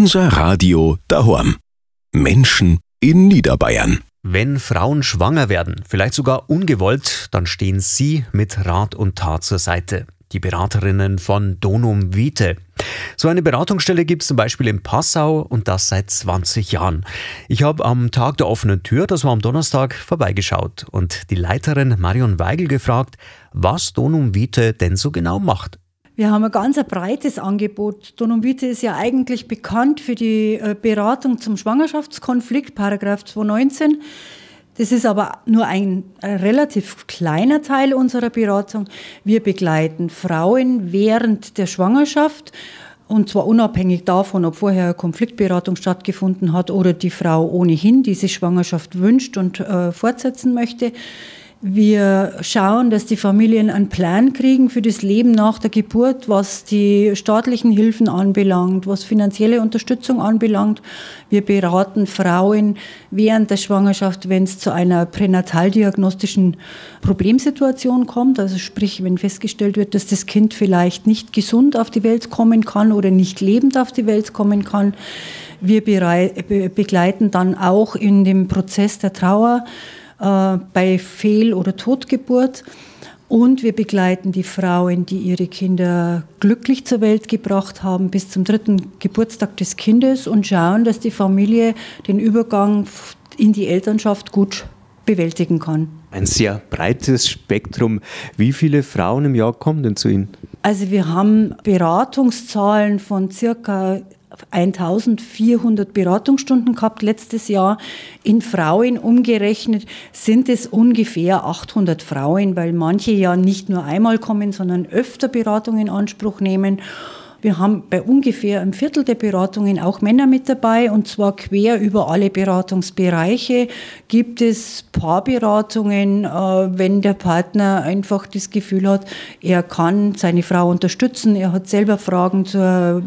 Unser Radio daheim. Menschen in Niederbayern. Wenn Frauen schwanger werden, vielleicht sogar ungewollt, dann stehen Sie mit Rat und Tat zur Seite. Die Beraterinnen von Donum Vitae. So eine Beratungsstelle gibt es zum Beispiel in Passau und das seit 20 Jahren. Ich habe am Tag der offenen Tür, das war am Donnerstag, vorbeigeschaut und die Leiterin Marion Weigel gefragt, was Donum Vitae denn so genau macht. Wir haben ein ganz breites Angebot. Donum Vitae ist ja eigentlich bekannt für die Beratung zum Schwangerschaftskonflikt, Paragraph 219. Das ist aber nur ein relativ kleiner Teil unserer Beratung. Wir begleiten Frauen während der Schwangerschaft, und zwar unabhängig davon, ob vorher eine Konfliktberatung stattgefunden hat oder die Frau ohnehin diese Schwangerschaft wünscht und fortsetzen möchte. Wir schauen, dass die Familien einen Plan kriegen für das Leben nach der Geburt, was die staatlichen Hilfen anbelangt, was finanzielle Unterstützung anbelangt. Wir beraten Frauen während der Schwangerschaft, wenn es zu einer pränataldiagnostischen Problemsituation kommt, also sprich, wenn festgestellt wird, dass das Kind vielleicht nicht gesund auf die Welt kommen kann oder nicht lebend auf die Welt kommen kann. Wir begleiten dann auch in dem Prozess der Trauer bei Fehl- oder Totgeburt. Und wir begleiten die Frauen, die ihre Kinder glücklich zur Welt gebracht haben, bis zum 3. Geburtstag des Kindes und schauen, dass die Familie den Übergang in die Elternschaft gut bewältigen kann. Ein sehr breites Spektrum. Wie viele Frauen im Jahr kommen denn zu Ihnen? Also wir haben Beratungszahlen von circa 1400 Beratungsstunden gehabt letztes Jahr. In Frauen umgerechnet sind es ungefähr 800 Frauen, weil manche ja nicht nur einmal kommen, sondern öfter Beratung in Anspruch nehmen. Wir haben bei ungefähr einem Viertel der Beratungen auch Männer mit dabei, und zwar quer über alle Beratungsbereiche. Gibt es Paarberatungen, wenn der Partner einfach das Gefühl hat, er kann seine Frau unterstützen, er hat selber Fragen zur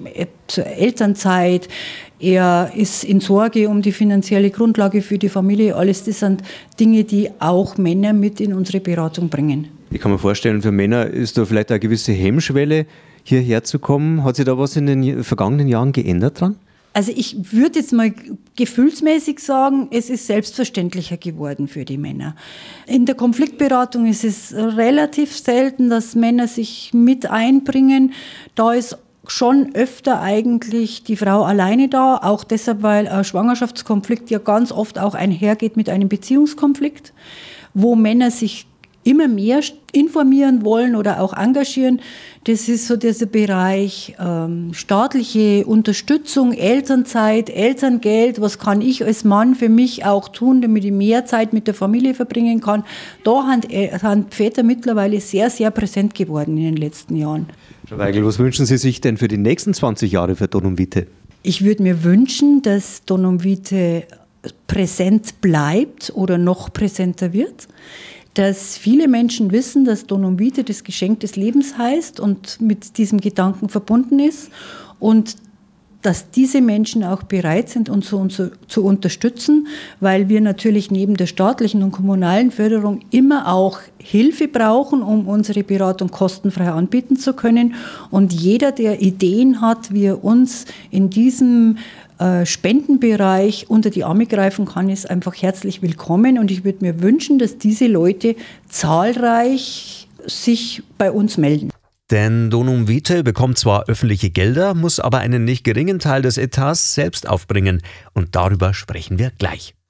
Elternzeit, er ist in Sorge um die finanzielle Grundlage für die Familie. Alles das sind Dinge, die auch Männer mit in unsere Beratung bringen. Ich kann mir vorstellen, für Männer ist da vielleicht eine gewisse Hemmschwelle, hierher zu kommen. Hat sich da was in den vergangenen Jahren geändert dran? Also ich würde jetzt mal gefühlsmäßig sagen, es ist selbstverständlicher geworden für die Männer. In der Konfliktberatung ist es relativ selten, dass Männer sich mit einbringen. Da ist schon öfter eigentlich die Frau alleine da, auch deshalb, weil ein Schwangerschaftskonflikt ja ganz oft auch einhergeht mit einem Beziehungskonflikt, wo Männer sich immer mehr informieren wollen oder auch engagieren. Das ist so dieser Bereich staatliche Unterstützung, Elternzeit, Elterngeld. Was kann ich als Mann für mich auch tun, damit ich mehr Zeit mit der Familie verbringen kann? Da sind Väter mittlerweile sehr, sehr präsent geworden in den letzten Jahren. Frau Weigel, was wünschen Sie sich denn für die nächsten 20 Jahre für Donum Vitae? Ich würde mir wünschen, dass Donum Vitae präsent bleibt oder noch präsenter wird. Dass viele Menschen wissen, dass Donum Vitae das Geschenk des Lebens heißt und mit diesem Gedanken verbunden ist, und dass diese Menschen auch bereit sind, uns zu unterstützen, weil wir natürlich neben der staatlichen und kommunalen Förderung immer auch Hilfe brauchen, um unsere Beratung kostenfrei anbieten zu können. Und jeder, der Ideen hat, wie er uns in diesem Spendenbereich unter die Arme greifen kann, ist einfach herzlich willkommen. Und ich würde mir wünschen, dass diese Leute zahlreich sich bei uns melden. Denn Donum Vitae bekommt zwar öffentliche Gelder, muss aber einen nicht geringen Teil des Etats selbst aufbringen. Und darüber sprechen wir gleich.